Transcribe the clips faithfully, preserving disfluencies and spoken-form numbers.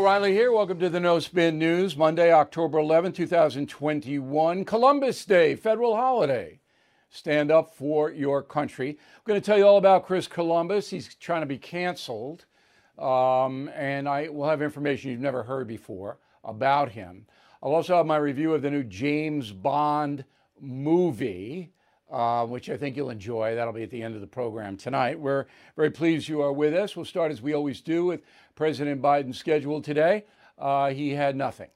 O'Reilly here. Welcome to the No Spin News. Monday, October eleventh, two thousand twenty-one. Columbus Day, federal holiday. Stand up for your country. I'm going to tell you all about Chris Columbus. He's trying to be canceled. Um, and I will have information you've never heard before about him. I'll also have my review of the new James Bond movie, uh, which I think you'll enjoy. That'll be at the end of the program tonight. We're very pleased you are with us. We'll start, as we always do, with President Biden's schedule today. Uh, he had nothing.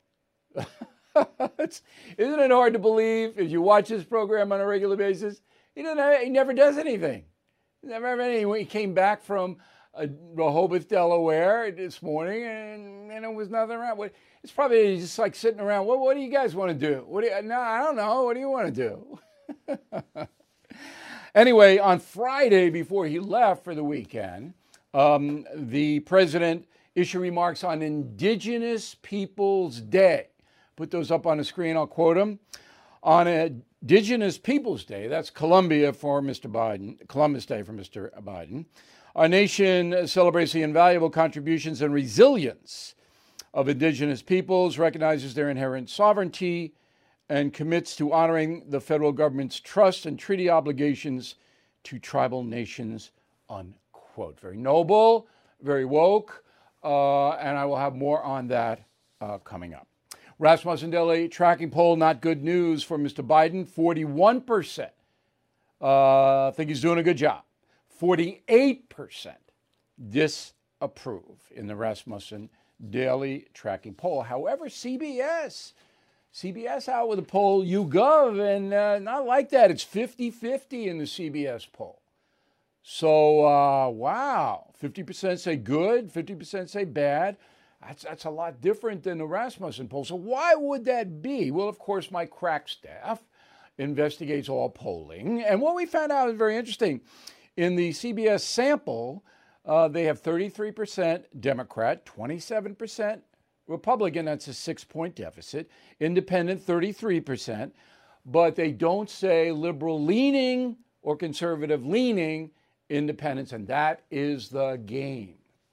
It's, isn't it hard to believe, if you watch this program on a regular basis, he, doesn't have, he never does anything. He never have anything. He came back from uh, Rehoboth, Delaware this morning, and, and it was nothing around. It's probably just like sitting around. What, what do you guys want to do? What do you, no, I don't know. What do you want to do? Anyway, on Friday, before he left for the weekend, um, the president issued remarks on Indigenous Peoples Day. Put those up on the screen. I'll quote them. On Indigenous Peoples Day, that's Columbia for Mister Biden, Columbus Day for Mister Biden, our nation celebrates the invaluable contributions and resilience of Indigenous peoples, recognizes their inherent sovereignty, and commits to honoring the federal government's trust and treaty obligations to tribal nations, unquote. Very noble, very woke, uh, and I will have more on that uh, coming up. Rasmussen Daily tracking poll, not good news for Mister Biden. forty-one percent uh, think he's doing a good job. forty-eight percent disapprove in the Rasmussen Daily tracking poll. However, C B S, C B S out with a poll, YouGov, and uh, not like that. It's fifty-fifty in the C B S poll. So, uh, wow, fifty percent say good, fifty percent say bad. That's, that's a lot different than the Rasmussen poll. So why would that be? Well, of course, my crack staff investigates all polling. And what we found out is very interesting. In the C B S sample, uh, they have thirty-three percent Democrat, twenty-seven percent Republican. That's a six-point deficit. Independent, thirty-three percent. But they don't say liberal-leaning or conservative-leaning independents, and that is the game.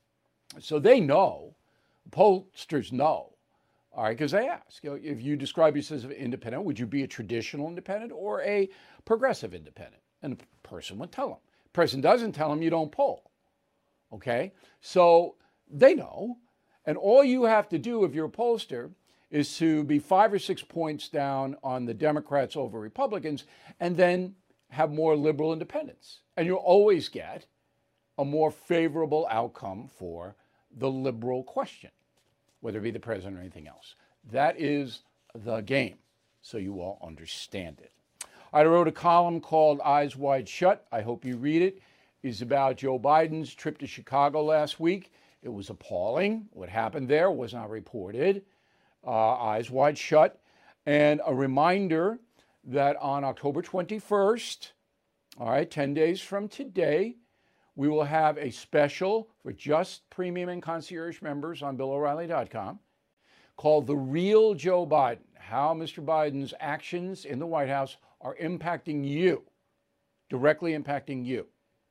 So they know. Pollsters know, all right, because they ask, you know, if you describe yourself as independent, would you be a traditional independent or a progressive independent? And the person would tell them. The person doesn't tell them, you don't poll, okay? So they know, and all you have to do if you're a pollster is to be five or six points down on the Democrats over Republicans and then have more liberal independents. And you'll always get a more favorable outcome for the liberal question, whether it be the president or anything else. That is the game, so you all understand it. I wrote a column called Eyes Wide Shut. I hope you read it. It's about Joe Biden's trip to Chicago last week. It was appalling. What happened there was not reported. Uh, Eyes Wide Shut. And a reminder that on October twenty-first, all right, ten days from today, we will have a special for just premium and concierge members on Bill O'Reilly dot com called The Real Joe Biden, how Mister Biden's actions in the White House are impacting you, directly impacting you.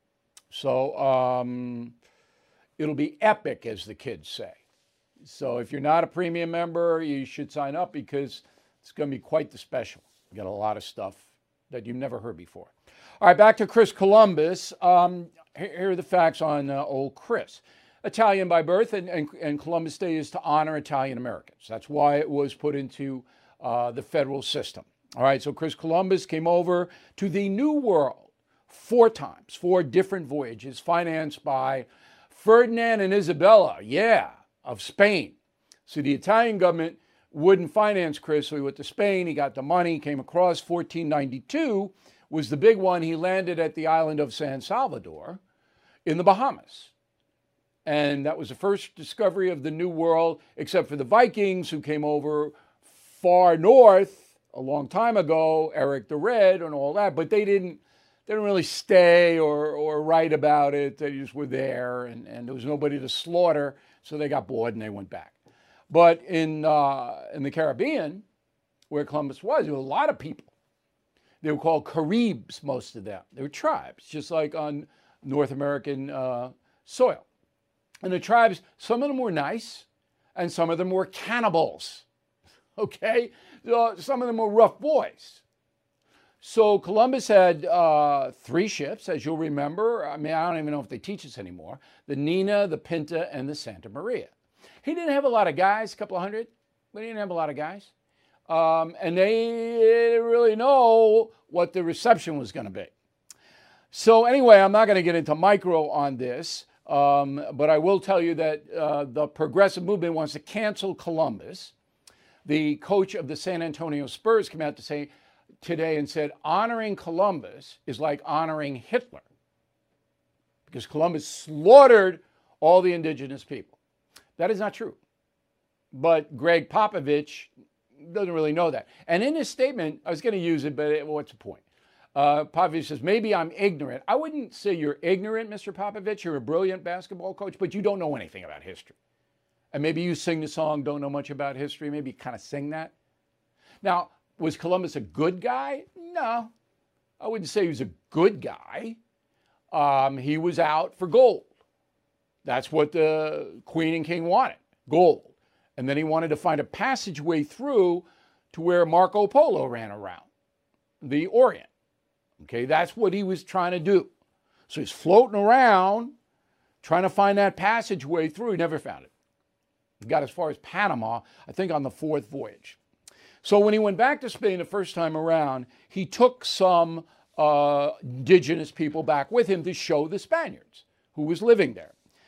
So um, it'll be epic, as the kids say. So if you're not a premium member, you should sign up because it's going to be quite the special. We got a lot of stuff that you've never heard before. All right, back to Chris Columbus. Um, here are the facts on uh, old Chris. Italian by birth, and, and, and Columbus Day is to honor Italian Americans. That's why it was put into uh, the federal system. All right, so Chris Columbus came over to the New World four times, four different voyages, financed by Ferdinand and Isabella, yeah, of Spain. So the Italian government wouldn't finance Chris, so he went to Spain, he got the money, came across. Fourteen ninety-two was the big one. He landed at the island of San Salvador in the Bahamas. And that was the first discovery of the New World, except for the Vikings, who came over far north a long time ago, Eric the Red and all that, but they didn't they didn't really stay or, or write about it. They just were there, and, and there was nobody to slaughter, so they got bored and they went back. But in uh, in the Caribbean, where Columbus was, there were a lot of people. They were called Caribs, most of them. They were tribes, just like on North American uh, soil. And the tribes, some of them were nice, and some of them were cannibals. Okay? Uh, some of them were rough boys. So Columbus had uh, three ships, as you'll remember. I mean, I don't even know if they teach us anymore. The Nina, the Pinta, and the Santa Maria. He didn't have a lot of guys, a couple of hundred, but he didn't have a lot of guys. Um, and they didn't really know what the reception was going to be. So anyway, I'm not going to get into micro on this, um, but I will tell you that uh, the progressive movement wants to cancel Columbus. The coach of the San Antonio Spurs came out to say today and said honoring Columbus is like honoring Hitler, because Columbus slaughtered all the indigenous people. That is not true. But Greg Popovich doesn't really know that. And in his statement, I was going to use it, but what's the point? Uh, Popovich says, maybe I'm ignorant. I wouldn't say you're ignorant, Mister Popovich. You're a brilliant basketball coach, but you don't know anything about history. And maybe you sing the song, don't know much about history. Maybe you kind of sing that. Now, was Columbus a good guy? No, I wouldn't say he was a good guy. Um, he was out for gold. That's what the Queen and King wanted, gold. And then he wanted to find a passageway through to where Marco Polo ran around, the Orient. Okay, that's what he was trying to do. So he's floating around trying to find that passageway through. He never found it. He got as far as Panama, I think, on the fourth voyage. So when he went back to Spain the first time around, he took some uh, indigenous people back with him to show the Spaniards who was living there.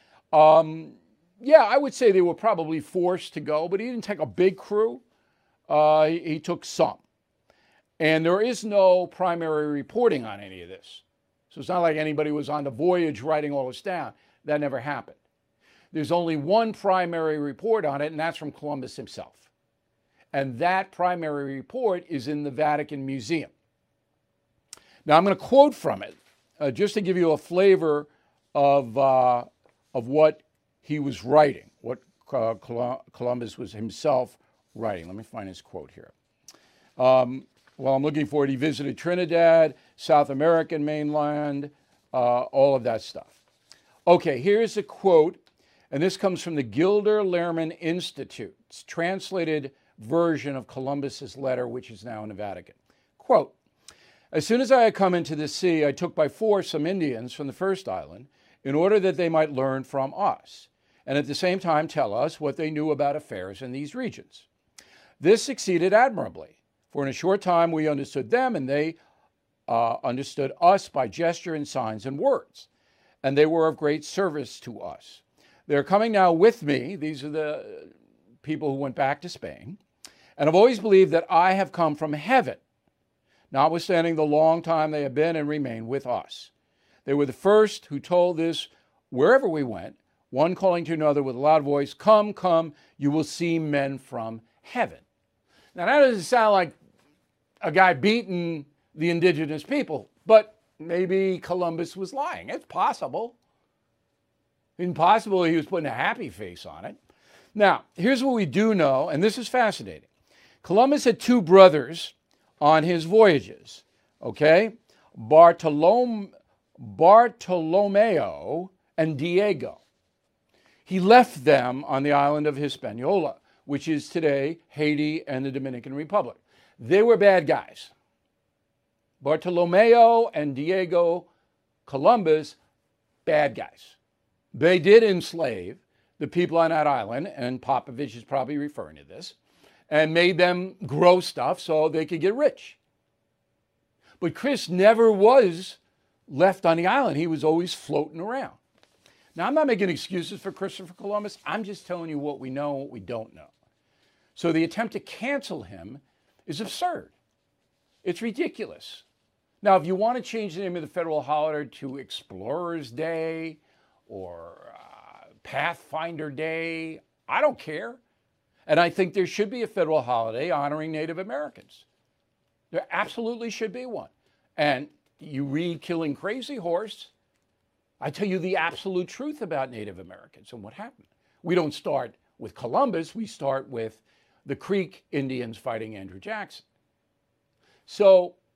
Um, yeah, I would say they were probably forced to go, but he didn't take a big crew. Uh, he, he took some. And there is no primary reporting on any of this. So it's not like anybody was on the voyage writing all this down. That never happened. There's only one primary report on it, and that's from Columbus himself. And that primary report is in the Vatican Museum. Now, I'm going to quote from it, uh, just to give you a flavor of, uh, of what he was writing, what uh, Columbus was himself writing. Let me find his quote here. Um, while I'm looking for it, he visited Trinidad, South American mainland, uh, all of that stuff. Okay, here's a quote, and this comes from the Gilder Lehrman Institute's translated version of Columbus's letter, which is now in the Vatican. Quote, as soon as I had come into the sea, I took by force some Indians from the first island in order that they might learn from us, and at the same time tell us what they knew about affairs in these regions. This succeeded admirably, for in a short time we understood them, and they uh, understood us by gesture and signs and words, and they were of great service to us. They're coming now with me. These are the people who went back to Spain, and I've always believed that I have come from heaven, notwithstanding the long time they have been and remain with us. They were the first who told this wherever we went, one calling to another with a loud voice, come, come, you will see men from heaven. Now, that doesn't sound like a guy beating the indigenous people, but maybe Columbus was lying. It's possible. Impossible he was putting a happy face on it. Now, here's what we do know, and this is fascinating. Columbus had two brothers on his voyages, okay? Bartolom- Bartolomeo and Diego. He left them on the island of Hispaniola, which is today Haiti and the Dominican Republic. They were bad guys. Bartolomeo and Diego Columbus, bad guys. They did enslave the people on that island, and Popovich is probably referring to this, and made them grow stuff so they could get rich. But Chris never was left on the island. He was always floating around. Now, I'm not making excuses for Christopher Columbus. I'm just telling you what we know and what we don't know. So the attempt to cancel him is absurd. It's ridiculous. Now, if you want to change the name of the federal holiday to Explorers Day or uh, Pathfinder Day, I don't care. And I think there should be a federal holiday honoring Native Americans. There absolutely should be one. And you read Killing Crazy Horse, I tell you the absolute truth about Native Americans and what happened. We don't start with Columbus, we start with the Creek Indians fighting Andrew Jackson. So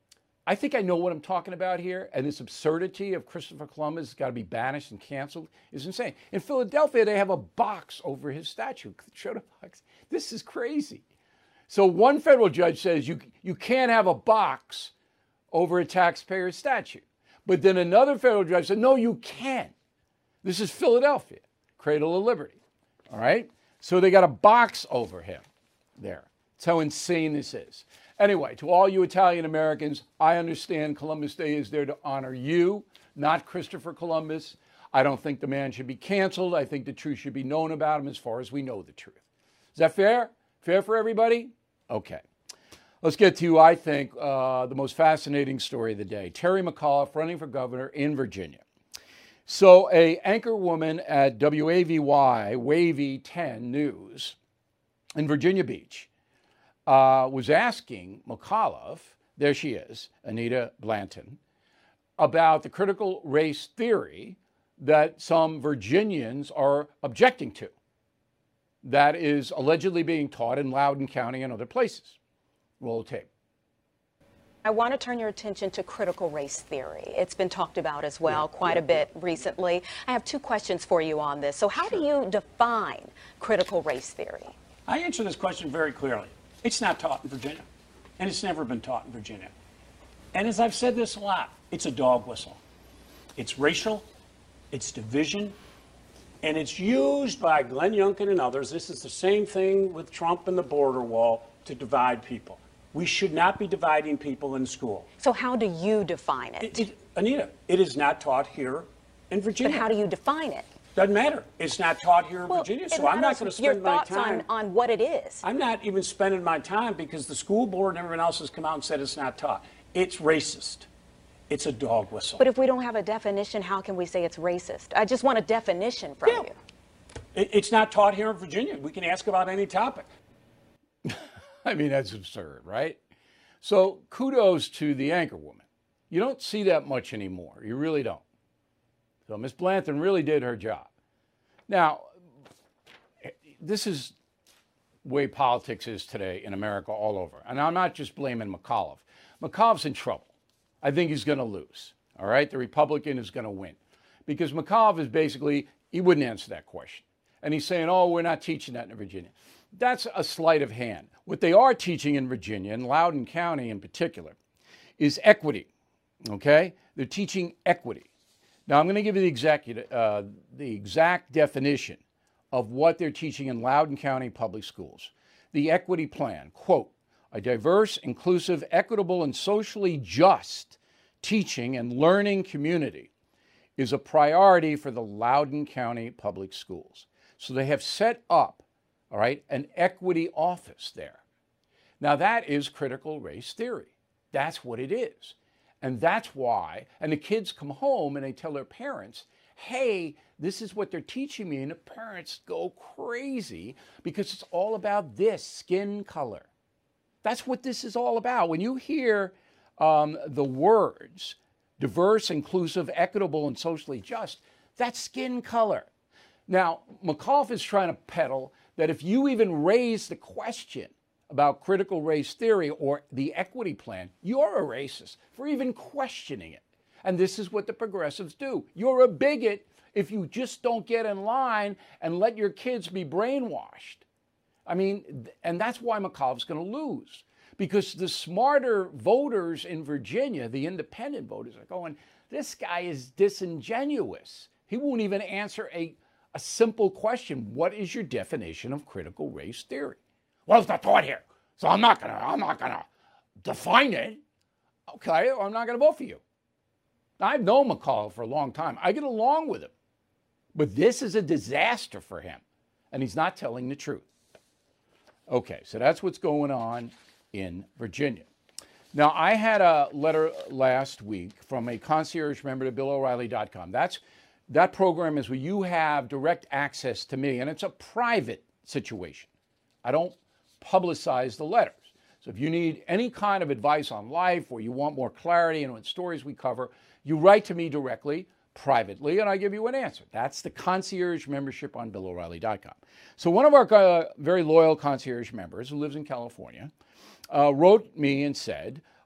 I think I know what I'm talking about here, and this absurdity of Christopher Columbus has got to be banished and canceled is insane. In Philadelphia, they have a box over his statue. Show the box. This is crazy. So one federal judge says you, you can't have a box over a taxpayer's statue. But then another federal judge said, no, you can. This is Philadelphia, Cradle of Liberty. All right? So they got a box over him there. That's how insane this is. Anyway, to all you Italian Americans, I understand Columbus Day is there to honor you, not Christopher Columbus. I don't think the man should be canceled. I think the truth should be known about him as far as we know the truth. Is that fair? Fair for everybody? Okay. Let's get to, I think, uh, the most fascinating story of the day. Terry McAuliffe running for governor in Virginia. So a anchor woman at W A V Y, Wavy ten News in Virginia Beach, Uh, was asking McAuliffe, there she is, Anita Blanton, about the critical race theory that some Virginians are objecting to, that is allegedly being taught in Loudoun County and other places. Roll tape. I want to turn your attention to critical race theory. It's been talked about as well yeah, quite yeah, a bit yeah. recently. I have two questions for you on this. So how sure. do you define critical race theory? I answer this question very clearly. It's not taught in Virginia, and it's never been taught in Virginia. And as I've said this a lot, it's a dog whistle. It's racial, it's division, and it's used by Glenn Youngkin and others. This is the same thing with Trump and the border wall to divide people. We should not be dividing people in school. So how do you define it? it, it Anita, it is not taught here in Virginia. But how do you define it? Doesn't matter. It's not taught here in well, Virginia, so I'm not going to spend my time. Your thoughts on, on what it is. I'm not even spending my time because the school board and everyone else has come out and said it's not taught. It's racist. It's a dog whistle. But if we don't have a definition, how can we say it's racist? I just want a definition from yeah. you. It, it's not taught here in Virginia. We can ask about any topic. I mean, that's absurd, right? So kudos to the anchor woman. You don't see that much anymore. You really don't. So Miz Blanton really did her job. Now, this is the way politics is today in America all over. And I'm not just blaming McAuliffe. McAuliffe's in trouble. I think he's going to lose. All right? The Republican is going to win. Because McAuliffe is basically, he wouldn't answer that question. And he's saying, oh, we're not teaching that in Virginia. That's a sleight of hand. What they are teaching in Virginia, in Loudoun County in particular, is equity. Okay? They're teaching equity. Now, I'm going to give you the exact, uh, the exact definition of what they're teaching in Loudoun County Public Schools. The equity plan, quote, a diverse, inclusive, equitable, and socially just teaching and learning community is a priority for the Loudoun County Public Schools. So they have set up, all right, an equity office there. Now, that is critical race theory. That's what it is. And that's why, and the kids come home and they tell their parents, hey, this is what they're teaching me. And the parents go crazy because it's all about this, skin color. That's what this is all about. When you hear um, the words diverse, inclusive, equitable, and socially just, that's skin color. Now, McAuliffe is trying to peddle that if you even raise the question about critical race theory or the equity plan, you're a racist for even questioning it. And this is what the progressives do. You're a bigot if you just don't get in line and let your kids be brainwashed. I mean, and that's why McAuliffe's going to lose. Because the smarter voters in Virginia, the independent voters, are going, this guy is disingenuous. He won't even answer a, a simple question. What is your definition of critical race theory? Well, it's not taught here, so I'm not gonna, I'm not gonna define it. Okay, I'm not gonna vote for you. I've known McAuliffe for a long time. I get along with him. But this is a disaster for him, and he's not telling the truth. Okay, so that's what's going on in Virginia. Now, I had a letter last week from a concierge member to Bill O'Reilly dot com. That's, that program is where you have direct access to me, and it's a private situation. I don't publicize the letters. So if you need any kind of advice on life or you want more clarity in what stories we cover, you write to me directly, privately, and I give you an answer. That's the concierge membership on Bill O'Reilly dot com. So one of our uh, very loyal concierge members who lives in California uh, wrote me and said,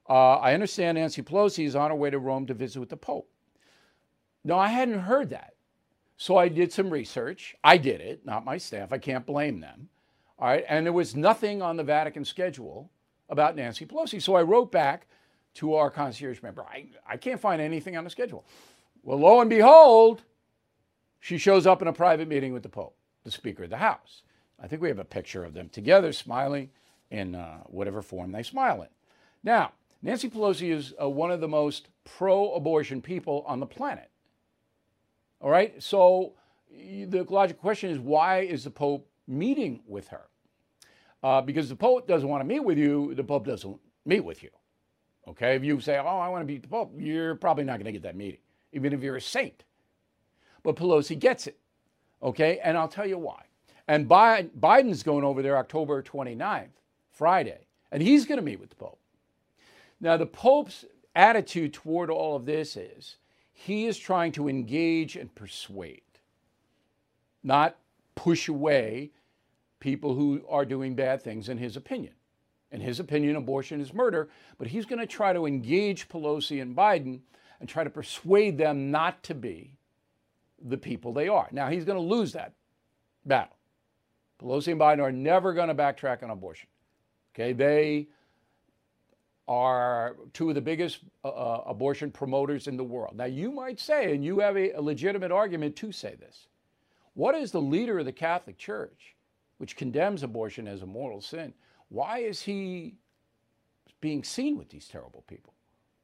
Uh, I understand Nancy Pelosi is on her way to Rome to visit with the Pope. No, I hadn't heard that. So I did some research. I did it, not my staff. I can't blame them. All right. And there was nothing on the Vatican schedule about Nancy Pelosi. So I wrote back to our concierge member. I, I can't find anything on the schedule. Well, lo and behold, she shows up in a private meeting with the Pope, the Speaker of the House. I think we have a picture of them together smiling in uh, whatever form they smile in. Now, Nancy Pelosi is uh, one of the most pro-abortion people on the planet. All right? So the logical question is, why is the Pope meeting with her? Uh, because the Pope doesn't want to meet with you, the Pope doesn't meet with you. Okay? If you say, oh, I want to meet the Pope, you're probably not going to get that meeting, even if you're a saint. But Pelosi gets it. Okay? And I'll tell you why. And Biden's going over there October twenty-ninth, Friday, and he's going to meet with the Pope. Now, the Pope's attitude toward all of this is he is trying to engage and persuade, not push away people who are doing bad things in his opinion. In his opinion, abortion is murder, but he's going to try to engage Pelosi and Biden and try to persuade them not to be the people they are. Now, he's going to lose that battle. Pelosi and Biden are never going to backtrack on abortion. Okay, they are two of the biggest uh, abortion promoters in the world. Now, you might say, and you have a, a legitimate argument to say this, what is the leader of the Catholic Church, which condemns abortion as a mortal sin, why is he being seen with these terrible people?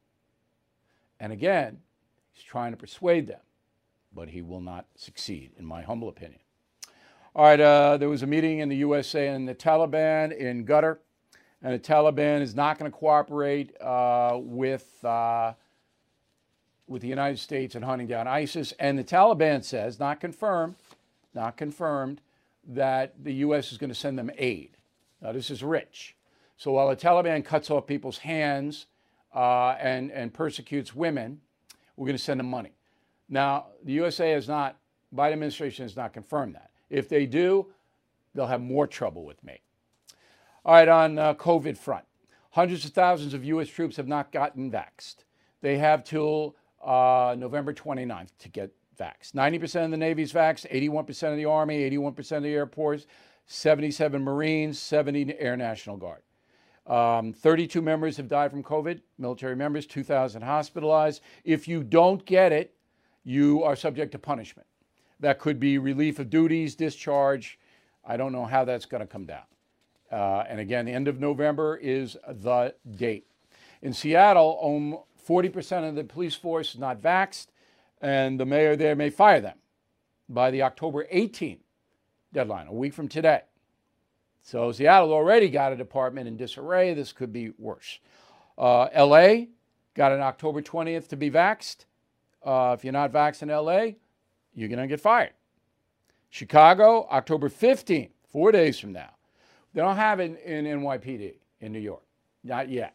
And again, he's trying to persuade them, but he will not succeed, in my humble opinion. All right, uh, there was a meeting in the U S A and the Taliban in Qatar, and the Taliban is not going to cooperate uh, with, uh, with the United States in hunting down ISIS. And the Taliban says, not confirmed, not confirmed, that the U S is going to send them aid. Now, this is rich. So while the Taliban cuts off people's hands uh, and, and persecutes women, we're going to send them money. Now, the U S A has not, Biden administration has not confirmed that. If they do, they'll have more trouble with me. All right, on uh, COVID front, hundreds of thousands of U S troops have not gotten vaxxed. They have till uh, November twenty-ninth to get vaxxed. ninety percent of the Navy's vaxxed, eighty-one percent of the Army, eighty-one percent of the Air Force, seventy-seven Marines, seventy Air National Guard. Um, thirty-two members have died from COVID, military members, two thousand hospitalized. If you don't get it, you are subject to punishment. That could be relief of duties, discharge. I don't know how that's going to come down. Uh, and again, the end of November is the date. In Seattle, um, forty percent of the police force is not vaxxed, and the mayor there may fire them by the October eighteenth deadline, a week from today. So Seattle already got a department in disarray. This could be worse. Uh, L A got an October twentieth to be vaxxed. Uh, if you're not vaxxed in L A, you're going to get fired. Chicago, October fifteenth, four days from now. They don't have it in N Y P D in New York. Not yet.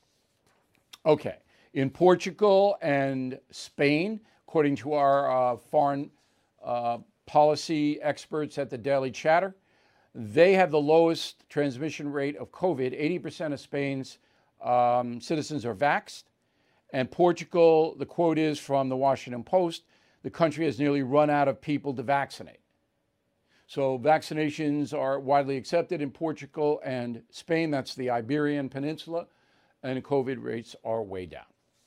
Okay. In Portugal and Spain, according to our uh, foreign uh, policy experts at the Daily Chatter, they have the lowest transmission rate of COVID. eighty percent of Spain's um, citizens are vaxxed. And Portugal, the quote is from the Washington Post, the country has nearly run out of people to vaccinate. So vaccinations are widely accepted in Portugal and Spain. That's the Iberian Peninsula. And COVID rates are way down.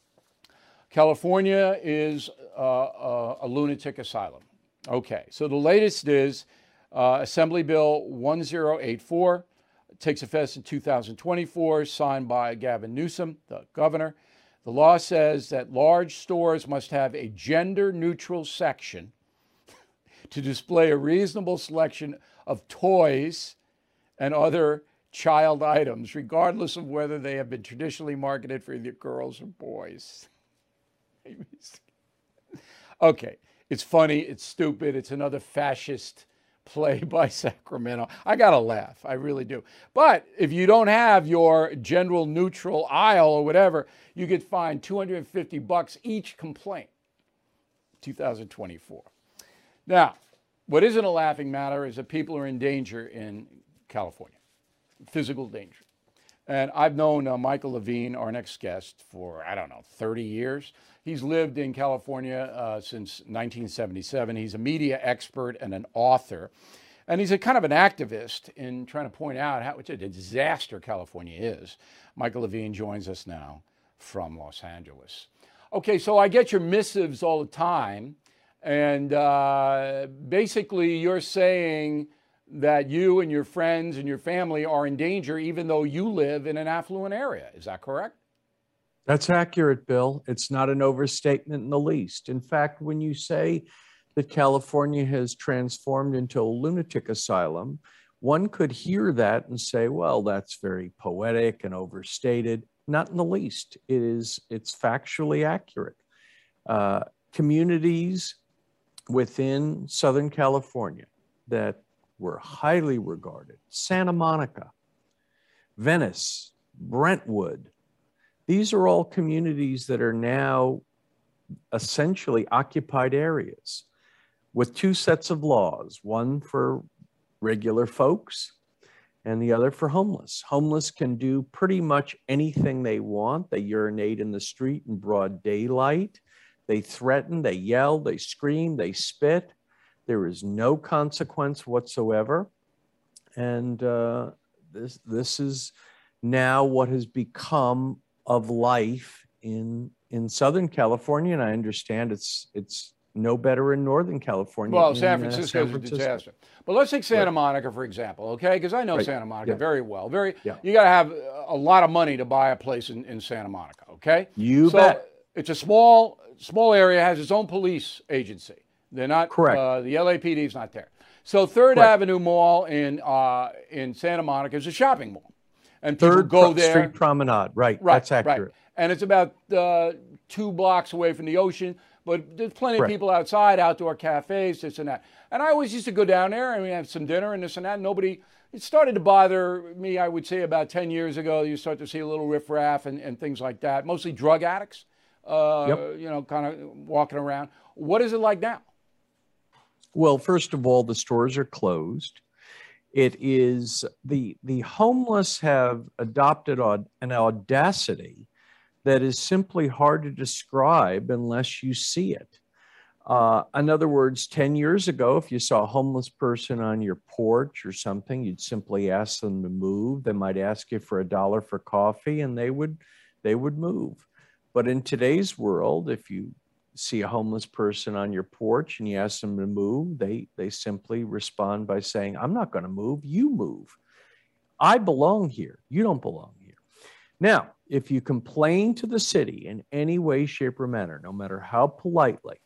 California is uh, a, a lunatic asylum. Okay, so the latest is uh, Assembly Bill one zero eight four. It takes effect in two thousand twenty-four, signed by Gavin Newsom, the governor. The law says that large stores must have a gender-neutral section to display a reasonable selection of toys and other child items, regardless of whether they have been traditionally marketed for either girls or boys. Okay, it's funny, it's stupid, it's another fascist play by Sacramento. I gotta laugh, I really do. But if you don't have your gender neutral aisle or whatever, you get fined two hundred fifty bucks each complaint. two thousand twenty-four. Now, what isn't a laughing matter is that people are in danger in California, physical danger. And I've known uh, Michael Levine, our next guest, for, I don't know, thirty years. He's lived in California uh, since nineteen seventy-seven. He's a media expert and an author. And he's a kind of an activist in trying to point out how much a disaster California is. Michael Levine joins us now from Los Angeles. Okay, so I get your missives all the time. And uh, basically, you're saying that you and your friends and your family are in danger, even though you live in an affluent area. Is that correct? That's accurate, Bill. It's not an overstatement in the least. In fact, when you say that California has transformed into a lunatic asylum, one could hear that and say, well, that's very poetic and overstated. Not in the least. It is, it's factually accurate. Uh, communities within Southern California that were highly regarded, Santa Monica, Venice, Brentwood, these are all communities that are now essentially occupied areas with two sets of laws, one for regular folks and the other for homeless. Homeless can do pretty much anything they want. They urinate in the street in broad daylight. They threaten, they yell, they scream, they spit. There is no consequence whatsoever. And uh, this, this is now what has become of life in, in Southern California. And I understand it's, it's no better in Northern California. Well, in, San Francisco is uh, a disaster. But let's take Santa right. Monica, for example, okay? Because I know right. Santa Monica yeah. very well. Very, yeah. You got to have a lot of money to buy a place in, in Santa Monica, okay? You so bet. It's a small, small area, has its own police agency. They're not, correct. Uh, the L A P D is not there. So Third right. Avenue Mall in uh, in Santa Monica is a shopping mall. And people Third go there. Street Promenade, right, right that's accurate. Right. And it's about uh, two blocks away from the ocean, but there's plenty right. of people outside, outdoor cafes, this and that. And I always used to go down there and we have some dinner and this and that. And nobody, it started to bother me, I would say about ten years ago. You start to see a little riffraff and, and things like that, mostly drug addicts, uh, yep. you know, kind of walking around. What is it like now? Well, first of all, the stores are closed. It is the the homeless have adopted an audacity that is simply hard to describe unless you see it. Uh, in other words, ten years ago, if you saw a homeless person on your porch or something, you'd simply ask them to move. They might ask you for a dollar for coffee, and they would they would move. But in today's world, if you see a homeless person on your porch and you ask them to move, they, they simply respond by saying, I'm not going to move, you move. I belong here, you don't belong here. Now, if you complain to the city in any way, shape, or manner, no matter how politely,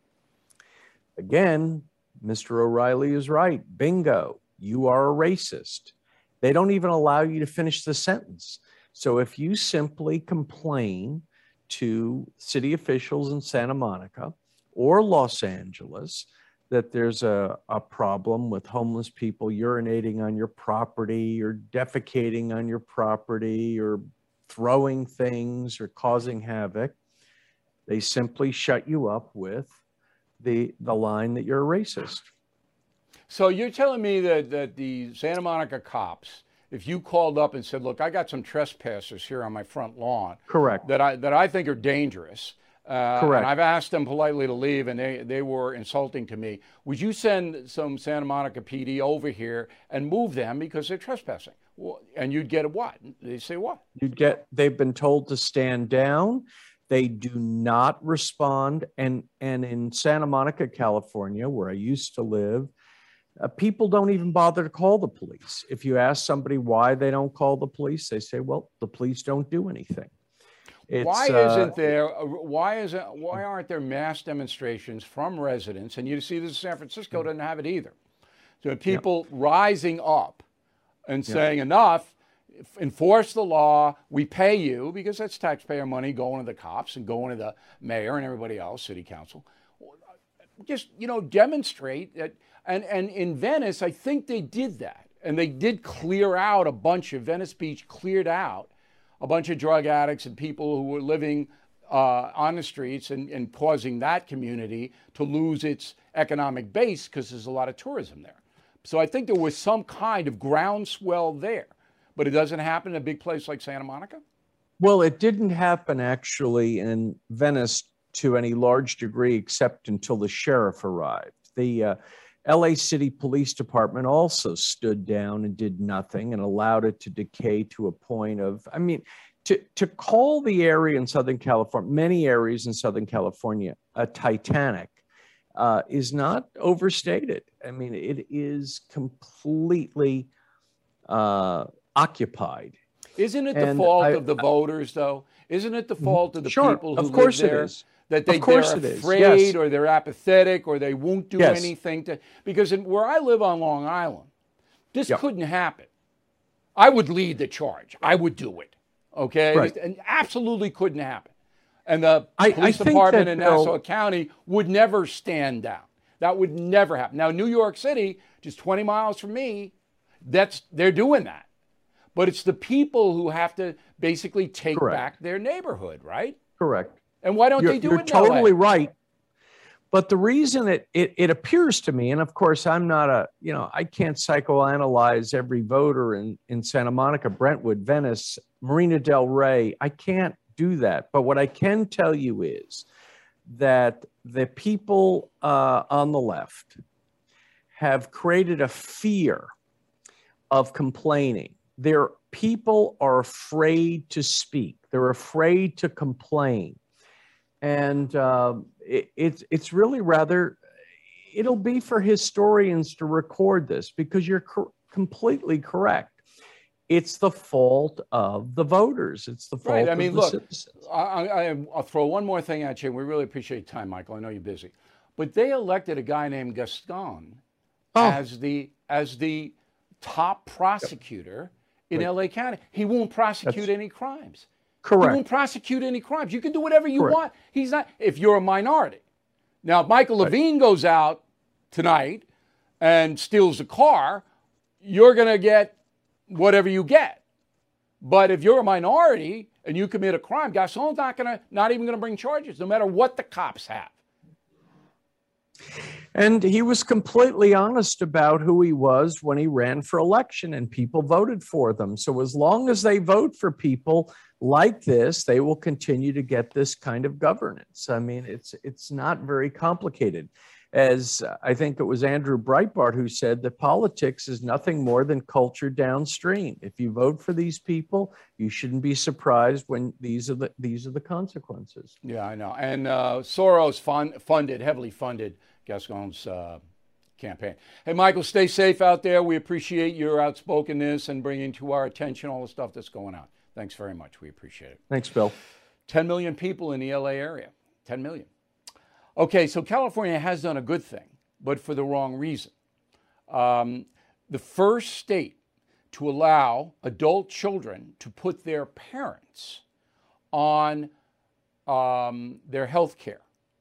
again, Mister O'Reilly is right, bingo, you are a racist. They don't even allow you to finish the sentence. So if you simply complain to city officials in Santa Monica or Los Angeles that there's a, a problem with homeless people urinating on your property or defecating on your property or throwing things or causing havoc, they simply shut you up with the, the line that you're a racist. So you're telling me that, that the Santa Monica cops, if you called up and said, look, I got some trespassers here on my front lawn. Correct. That I, that I think are dangerous. Uh, Correct. And I've asked them politely to leave and they, they were insulting to me. Would you send some Santa Monica P D over here and move them because they're trespassing? Well, and you'd get a what? They say what? You'd get, they've been told to stand down. They do not respond. And, and in Santa Monica, California, where I used to live, Uh, people don't even bother to call the police. If you ask somebody why they don't call the police, they say, well, the police don't do anything. It's, why uh, isn't there, why, is it, why aren't there mass demonstrations from residents? And you see this in San Francisco doesn't have it either. So people yeah. rising up and yeah. saying enough, enforce the law, we pay you, because that's taxpayer money going to the cops and going to the mayor and everybody else, city council. Just, you know, demonstrate that. And, and in Venice, I think they did that. And they did clear out a bunch of, Venice Beach cleared out a bunch of drug addicts and people who were living uh, on the streets and, and causing that community to lose its economic base because there's a lot of tourism there. So I think there was some kind of groundswell there. but it doesn't happen in a big place like Santa Monica? Well, it didn't happen actually in Venice to any large degree, except until the sheriff arrived. The uh, L A City Police Department also stood down and did nothing and allowed it to decay to a point of, I mean, to, to call the area in Southern California, many areas in Southern California, a Titanic uh, is not overstated. I mean, it is completely uh, occupied. Isn't it the And fault I- of the voters, though? Isn't it the fault of the Sure, people who of course live it there? is. That they, Of course they're it is, afraid yes. or they're apathetic or they won't do Yes. anything to, because in, where I live on Long Island, this Yep. couldn't happen. I would lead the charge. I would do it. Okay? Right. And absolutely couldn't happen. And the I- I police think department that, in Bill- Nassau County would never stand down. That would never happen. Now, New York City, just twenty miles from me, that's they're doing that. But it's the people who have to basically take Correct. back their neighborhood, right? Correct. And why don't You're, they do you're it in L A? totally right. But the reason it, it it appears to me, and of course I'm not a, you know, I can't psychoanalyze every voter in, in Santa Monica, Brentwood, Venice, Marina del Rey. I can't do that. But what I can tell you is that the people uh, on the left have created a fear of complaining. Their people are afraid to speak. They're afraid to complain. And uh, it, it's it's really rather, it'll be for historians to record this because you're co- completely correct. It's the fault of the voters. It's the fault Right. I of mean, the look, citizens. I, I, I'll throw one more thing at you. We really appreciate your time, Michael. I know you're busy. But they elected a guy named Gascon Oh. as the as the top prosecutor in Right. L A County. He won't prosecute That's- any crimes. He Correct. won't prosecute any crimes. You can do whatever you Correct. want. He's not, if you're a minority. Now, if Michael Levine goes out tonight and steals a car, you're going to get whatever you get. But if you're a minority and you commit a crime, Gascon's not going to, not even going to bring charges, no matter what the cops have. And he was completely honest about who he was when he ran for election, and people voted for them. So as long as they vote for people like this, they will continue to get this kind of governance. I mean, it's it's not very complicated. As uh, I think it was Andrew Breitbart who said that politics is nothing more than culture downstream. If you vote for these people, you shouldn't be surprised when these are the these are the consequences. Yeah, I know. And uh, Soros fund, funded, heavily funded Gascon's uh, campaign. Hey, Michael, stay safe out there. We appreciate your outspokenness and bringing to our attention all the stuff that's going on. Thanks very much. We appreciate it. Thanks, Bill. ten million people in the L A area. ten million. Okay, so California has done a good thing, but for the wrong reason. Um, the first state to allow adult children to put their parents on um, their health care.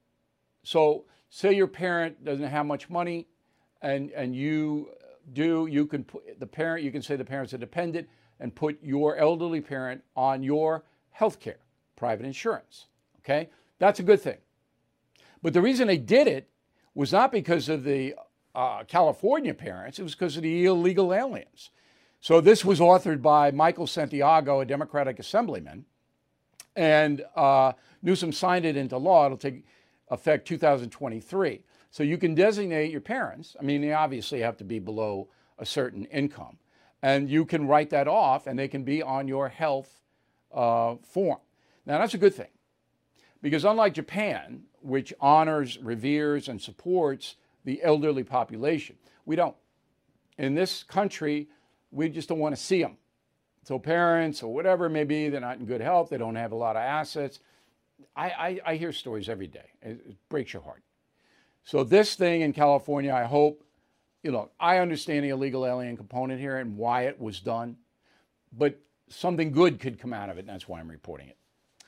So say your parent doesn't have much money and, and you do, you can put the parent, you can say the parent's a dependent and put your elderly parent on your health care, private insurance, okay? That's a good thing. But the reason they did it was not because of the uh, California parents, it was because of the illegal aliens. So this was authored by Michael Santiago, a Democratic assemblyman, and uh, Newsom signed it into law. It'll take effect two thousand twenty-three. So you can designate your parents. I mean, they obviously have to be below a certain income. And you can write that off, and they can be on your health uh, form. Now, that's a good thing. Because unlike Japan, which honors, reveres, and supports the elderly population, we don't. In this country, we just don't want to see them. So parents or whatever it may be, they're not in good health, they don't have a lot of assets. I, I, I hear stories every day. It, it breaks your heart. So this thing in California, I hope, you know, I understand the illegal alien component here and why it was done, but something good could come out of it, and that's why I'm reporting it.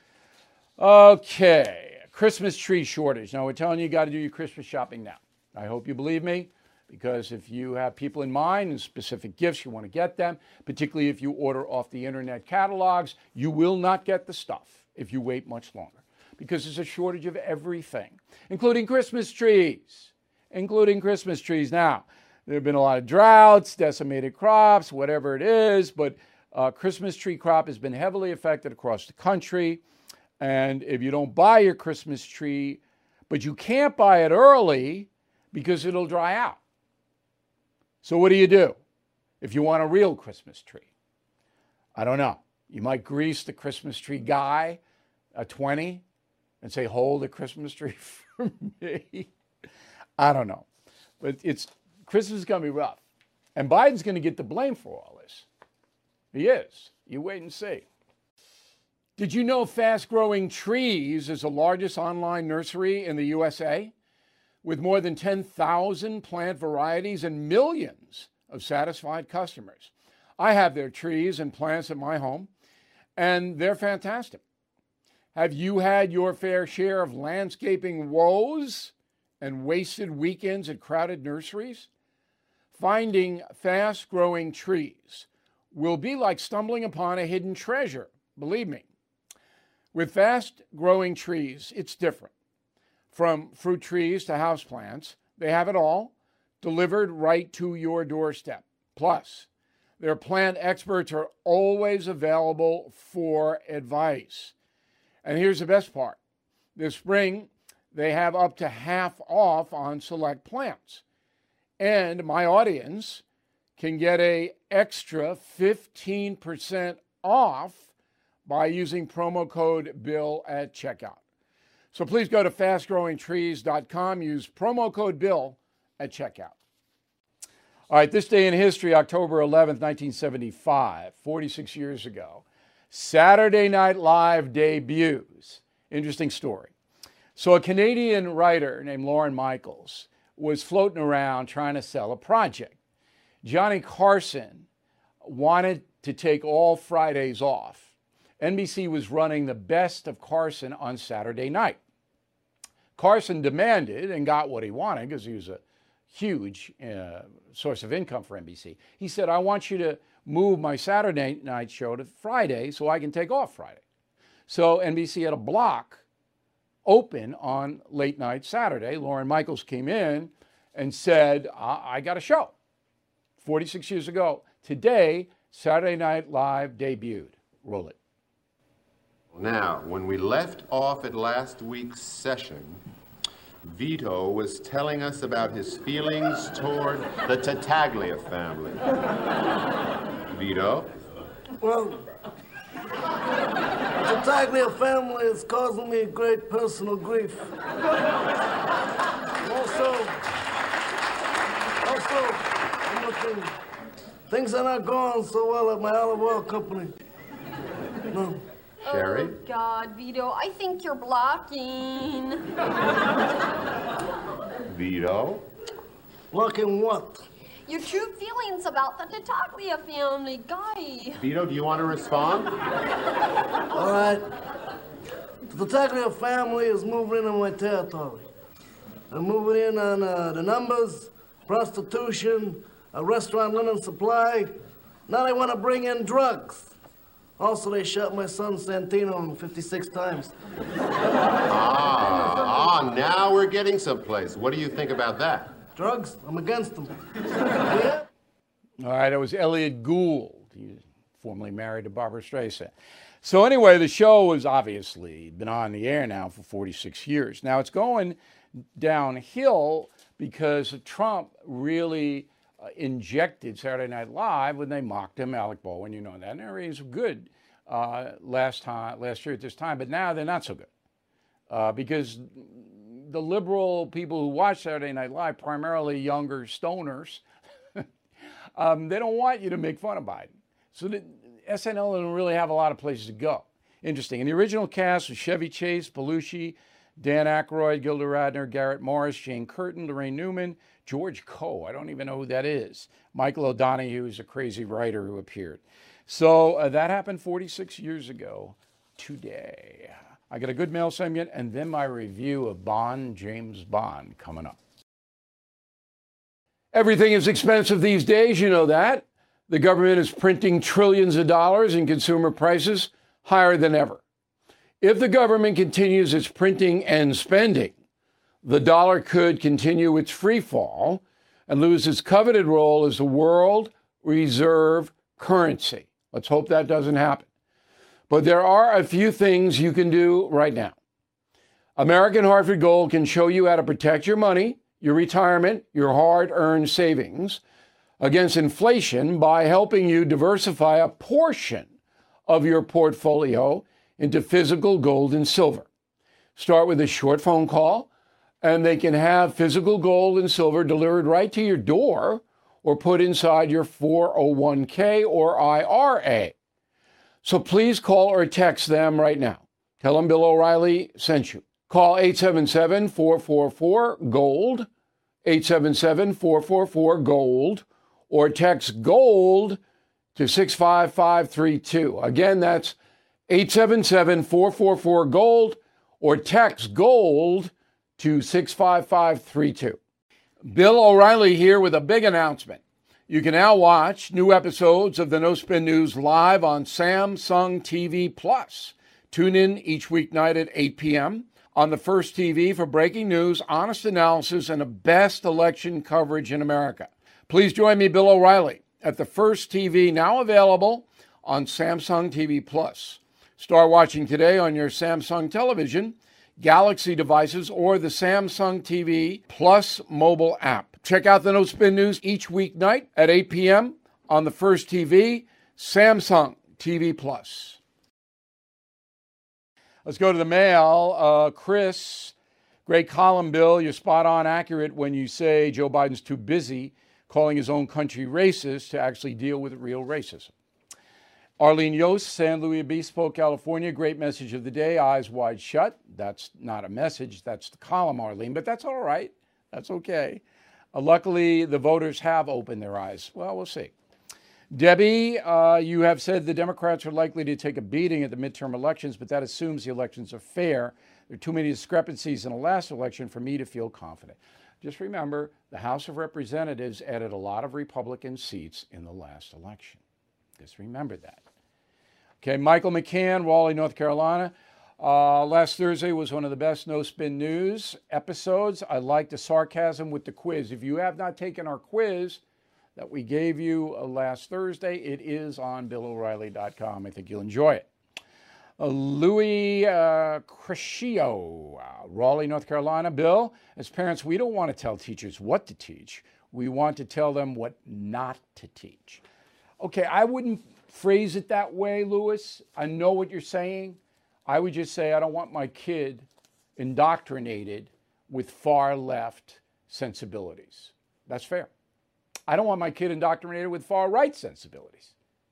Okay, Christmas tree shortage. Now, we're telling you, you got to do your Christmas shopping now. I hope you believe me, because if you have people in mind and specific gifts you want to get them, particularly if you order off the internet catalogs, you will not get the stuff if you wait much longer, because there's a shortage of everything, including Christmas trees, including Christmas trees. Now, there have been a lot of droughts, decimated crops, whatever it is, but Uh, Christmas tree crop has been heavily affected across the country. And if you don't buy your Christmas tree, but you can't buy it early because it'll dry out. So what do you do if you want a real Christmas tree? I don't know. You might grease the Christmas tree guy, a twenty, and say, hold the Christmas tree for me. I don't know. But it's Christmas is going to be rough. And Biden's going to get the blame for all this. He is. You wait and see. Did you know Fast Growing Trees is the largest online nursery in the U S A with more than ten thousand plant varieties and millions of satisfied customers? I have their trees and plants at my home, and they're fantastic. Have you had your fair share of landscaping woes and wasted weekends at crowded nurseries? Finding Fast Growing Trees will be like stumbling upon a hidden treasure, believe me. With Fast Growing Trees, it's different. From fruit trees to houseplants, they have it all delivered right to your doorstep. Plus, their plant experts are always available for advice. And here's the best part. This spring, they have up to half off on select plants. And my audience can get an extra fifteen percent off by using promo code BILL at checkout. So please go to fast growing trees dot com, use promo code BILL at checkout. All right, this day in history, October eleventh, nineteen seventy-five, forty-six years ago, Saturday Night Live debuts. Interesting story. So a Canadian writer named Lorne Michaels was floating around trying to sell a project. Johnny Carson wanted to take all Fridays off. N B C was running the best of Carson on Saturday night. Carson demanded and got what he wanted because he was a huge uh, source of income for N B C. He said, I want you to move my Saturday night show to Friday so I can take off Friday. So N B C had a block open on late night Saturday. Lorne Michaels came in and said, I, I got a show. forty-six years ago. Today, Saturday Night Live debuted. Roll it. Now, when we left off at last week's session, Vito was telling us about his feelings toward the Tattaglia family. Vito? Well, the Tattaglia family is causing me great personal grief. Also, also, I'm looking, things are not going so well at my olive oil company. No. Sherry? Oh, God, Vito, I think you're blocking. Vito? Blocking what? Your true feelings about the Tattaglia family, Guy. Vito, do you want to respond? All right. The Tattaglia family is moving into my territory. They're moving in on uh, the numbers, prostitution, a restaurant linen supply. Now they want to bring in drugs. Also, they shot my son Santino fifty-six times. Ah, ah, now we're getting someplace. What do you think about that? Drugs? I'm against them. Yeah? All right, it was Elliot Gould. He was formerly married to Barbara Streisand. So anyway, the show has obviously been on the air now for forty-six years. Now it's going downhill because Trump really uh, injected Saturday Night Live when they mocked him, Alec Baldwin, you know that. And they was good uh, last time, last year at this time, but now they're not so good uh, because the liberal people who watch Saturday Night Live, primarily younger stoners, um, they don't want you to make fun of Biden. So the S N L doesn't really have a lot of places to go. Interesting. In the original cast was Chevy Chase, Belushi, Dan Aykroyd, Gilda Radner, Garrett Morris, Jane Curtin, Lorraine Newman, George Coe. I don't even know who that is. Michael O'Donoghue is a crazy writer who appeared. So uh, that happened forty-six years ago today. I got a good mail segment and then my review of Bond, James Bond, coming up. Everything is expensive these days, you know that. The government is printing trillions of dollars and consumer prices higher than ever. If the government continues its printing and spending, the dollar could continue its free fall and lose its coveted role as the world reserve currency. Let's hope that doesn't happen. But there are a few things you can do right now. American Hartford Gold can show you how to protect your money, your retirement, your hard-earned savings against inflation by helping you diversify a portion of your portfolio into physical gold and silver. Start with a short phone call, and they can have physical gold and silver delivered right to your door or put inside your four oh one k or I R A. So please call or text them right now. Tell them Bill O'Reilly sent you. Call eight seven seven, four four four, GOLD, eight seven seven, four four four, GOLD, or text GOLD to six five five three two. Again, that's eight seven seven, four four four, GOLD, or text GOLD to six five five three two. Bill O'Reilly here with a big announcement. You can now watch new episodes of the No Spin News live on Samsung T V Plus. Tune in each weeknight at eight p.m. on the First T V for breaking news, honest analysis, and the best election coverage in America. Please join me, Bill O'Reilly, at the First T V, now available on Samsung T V Plus. Start watching today on your Samsung television, Galaxy devices, or the Samsung T V Plus mobile app. Check out the No Spin News each weeknight at eight p.m. on the First T V, Samsung T V Plus. Let's go to the mail. Uh, Chris, great column, Bill. You're spot on accurate when you say Joe Biden's too busy calling his own country racist to actually deal with real racism. Arlene Yost, San Luis Obispo, California. Great message of the day, eyes wide shut. That's not a message, that's the column, Arlene, but that's all right. That's okay. Uh, luckily, the voters have opened their eyes. Well, we'll see. Debbie, uh, you have said the Democrats are likely to take a beating at the midterm elections, but that assumes the elections are fair. There are too many discrepancies in the last election for me to feel confident. Just remember, the House of Representatives added a lot of Republican seats in the last election. Just remember that. Okay, Michael McCann, Raleigh, North Carolina. Uh, last Thursday was one of the best No Spin News episodes. I liked the sarcasm with the quiz. If you have not taken our quiz that we gave you uh, last Thursday, it is on bill o'reilly dot com. I think you'll enjoy it. Uh, Louis uh, Crescio, uh, Raleigh, North Carolina. Bill, as parents, we don't want to tell teachers what to teach. We want to tell them what not to teach. Okay, I wouldn't phrase it that way, Louis. I know what you're saying. I would just say I don't want my kid indoctrinated with far left sensibilities. That's fair. I don't want my kid indoctrinated with far right sensibilities.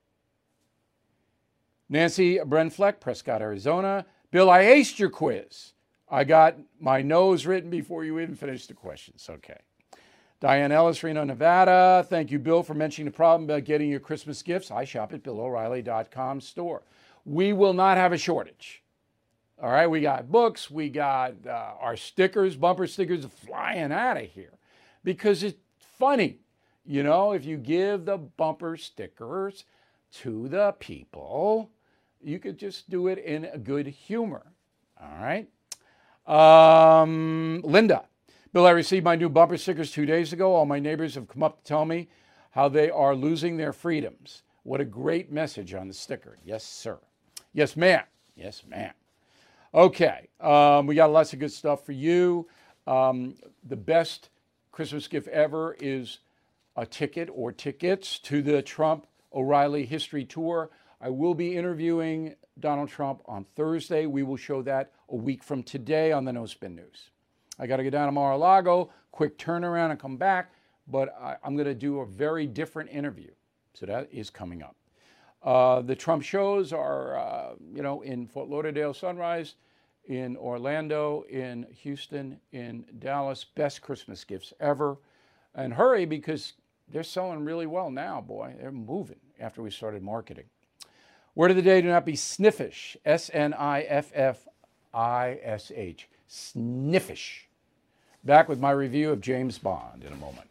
Nancy Brenfleck, Prescott, Arizona. Bill, I aced your quiz. I got my nose written before you even finished the questions. Okay. Diane Ellis, Reno, Nevada. Thank you, Bill, for mentioning the problem about getting your Christmas gifts. I shop at bill o'reilly dot com store. We will not have a shortage. All right, we got books, we got uh, our stickers, bumper stickers flying out of here because it's funny. You know, if you give the bumper stickers to the people, you could just do it in a good humor. All right. Um, Linda. Bill, I received my new bumper stickers two days ago. All my neighbors have come up to tell me how they are losing their freedoms. What a great message on the sticker. Yes, sir. Yes, ma'am. Yes, ma'am. Okay. Um, we got lots of good stuff for you. Um, the best Christmas gift ever is a ticket or tickets to the Trump O'Reilly History Tour. I will be interviewing Donald Trump on Thursday. We will show that a week from today on the No Spin News. I got to go down to Mar-a-Lago, quick turnaround and come back, but I, I'm going to do a very different interview. So that is coming up. Uh, the Trump shows are, uh, you know, in Fort Lauderdale, Sunrise, in Orlando, in Houston, in Dallas. Best Christmas gifts ever. And hurry, because they're selling really well now, boy. They're moving after we started marketing. Word of the day, do not be sniffish. S N I F F I S H. Sniffish. Back with my review of James Bond in a moment.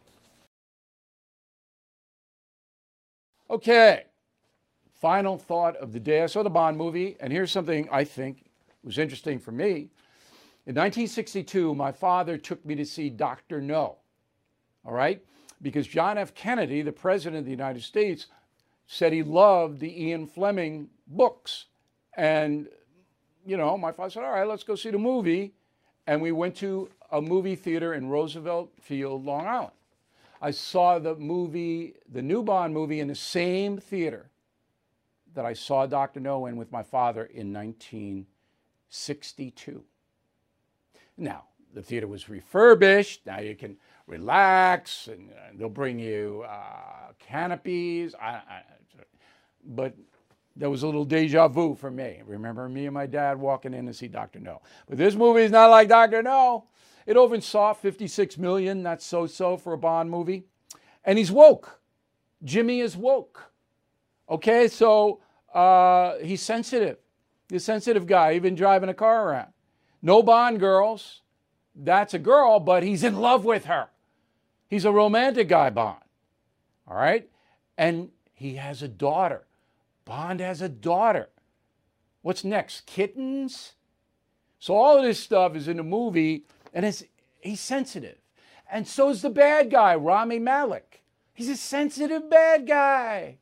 Okay. Final thought of the day. I saw the Bond movie, and here's something I think was interesting for me. In nineteen sixty-two, my father took me to see Doctor No. All right? Because John F. Kennedy, the president of the United States, said he loved the Ian Fleming books. And, you know, my father said, all right, let's go see the movie. And we went to a movie theater in Roosevelt Field, Long Island. I saw the movie, the new Bond movie, in the same theater that I saw Doctor No in with my father in nineteen sixty-two. Now, the theater was refurbished. Now you can relax, and uh, they'll bring you uh, canopies. I, I, but there was a little deja vu for me. Remember me and my dad walking in to see Doctor No. But this movie is not like Doctor No. It opened soft, fifty-six million. That's so-so for a Bond movie. And he's woke. Jimmy is woke. Okay, so uh, he's sensitive. He's a sensitive guy. He's been driving a car around. No Bond girls. That's a girl, but he's in love with her. He's a romantic guy, Bond. All right? And he has a daughter. Bond has a daughter. What's next? Kittens? So all of this stuff is in the movie, and it's, he's sensitive. And so is the bad guy, Rami Malek. He's a sensitive bad guy.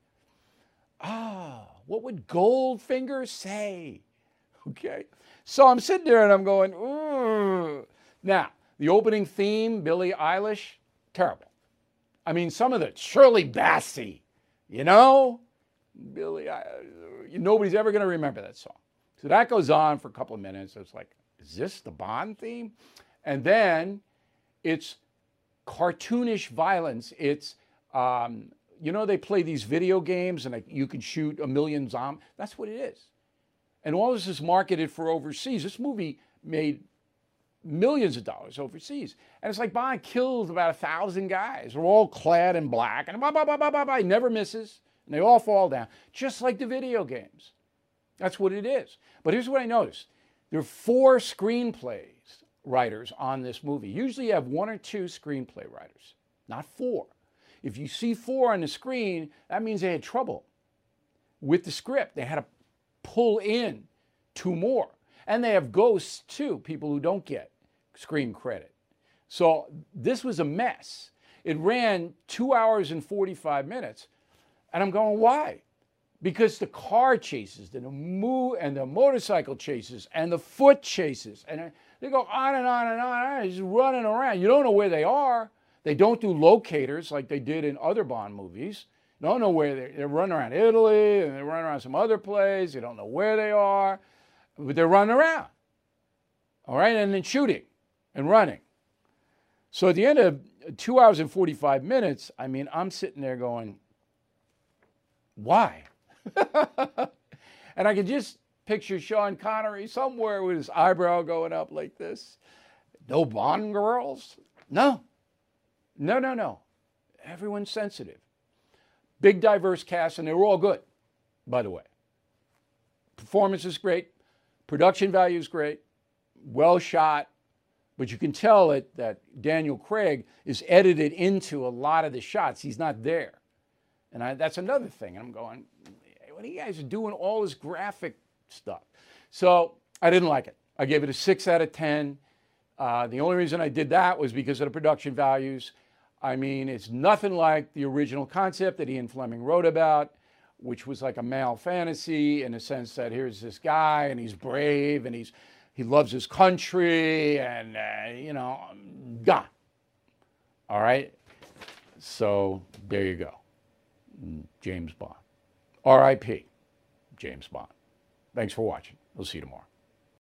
Ah, what would Goldfinger say? Okay. So I'm sitting there and I'm going, ooh. Now, the opening theme, Billie Eilish, terrible. I mean, some of the Shirley Bassey, you know? Billie Eilish, nobody's ever going to remember that song. So that goes on for a couple of minutes. It's like, is this the Bond theme? And then it's cartoonish violence. It's, um, you know, they play these video games and like, you can shoot a million zombies. That's what it is. And all this is marketed for overseas. This movie made millions of dollars overseas. And it's like Bond killed about a thousand guys. They're all clad in black and blah, blah, blah, blah, blah, blah. He never misses. And they all fall down, just like the video games. That's what it is. But here's what I noticed. There are four screenplays writers on this movie. Usually you have one or two screenplay writers, not four. If you see four on the screen, that means they had trouble with the script. They had to pull in two more. And they have ghosts too, people who don't get screen credit. So this was a mess. It ran two hours and forty-five minutes. And I'm going, why? Because the car chases, and the mo- and the motorcycle chases, and the foot chases, and they go on and on and on, and just running around. You don't know where they are. They don't do locators like they did in other Bond movies. You don't know where they're, they're running around Italy, and they're running around some other place. You don't know where they are, but they're running around. All right, and then shooting and running. So at the end of two hours and forty-five minutes, I mean, I'm sitting there going, why? And I could just picture Sean Connery somewhere with his eyebrow going up like this. No Bond girls? No. No, no, no. Everyone's sensitive. Big diverse cast, and they were all good, by the way. Performance is great. Production value is great. Well shot. But you can tell it that Daniel Craig is edited into a lot of the shots. He's not there. And I, that's another thing. I'm going, what are you guys doing all this graphic stuff? So I didn't like it. I gave it a six out of ten. Uh, the only reason I did that was because of the production values. I mean, it's nothing like the original concept that Ian Fleming wrote about, which was like a male fantasy in the sense that here's this guy and he's brave and he's he loves his country and, uh, you know, gone. All right? So there you go. James Bond. R I P James Bond. Thanks for watching. We'll see you tomorrow.